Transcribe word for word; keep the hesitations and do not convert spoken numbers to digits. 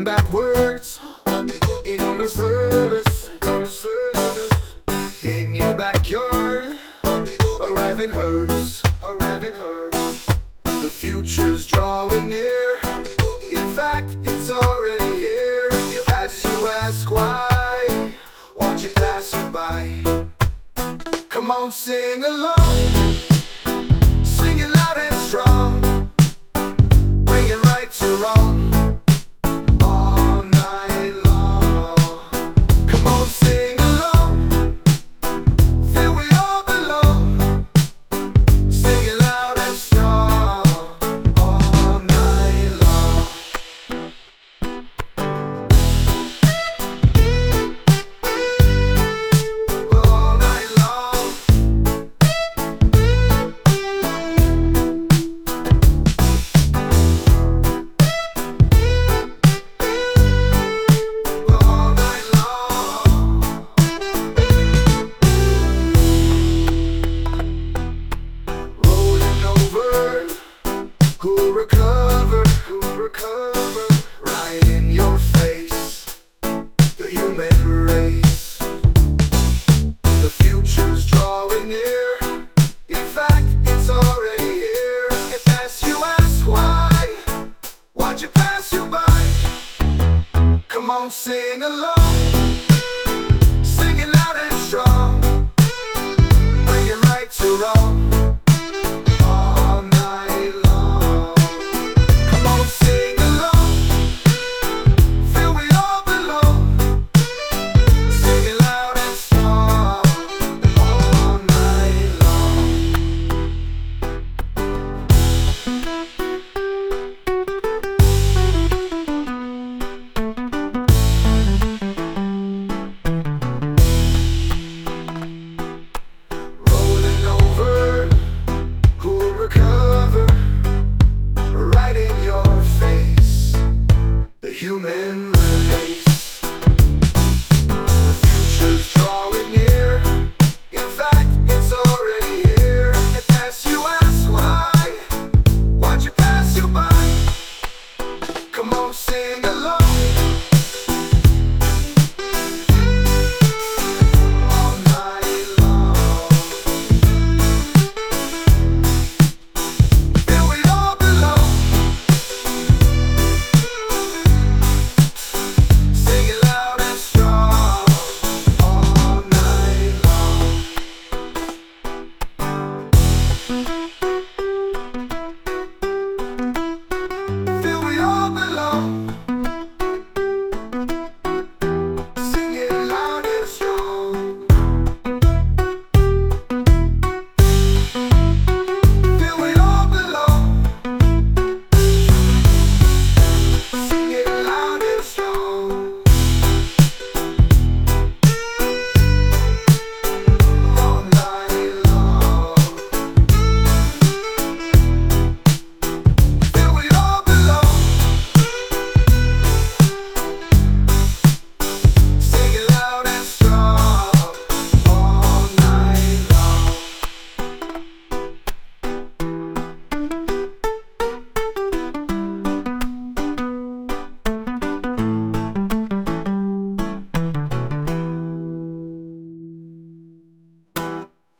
backwards in reverse, in your backyard, arriving hers, arriving hers. The future's drawing near. In fact, it's already here. As you ask why, watch it passing by. Come on, sing along, sing it loud and strong, bring it right to wrong. Who'll recover, who'll recover, right in your face, the human race. The future's drawing near. In fact, it's already here. If as you ask why, watch it pass you by. Come on, sing along, sing it loud and strong, bring it right to wrong. Cover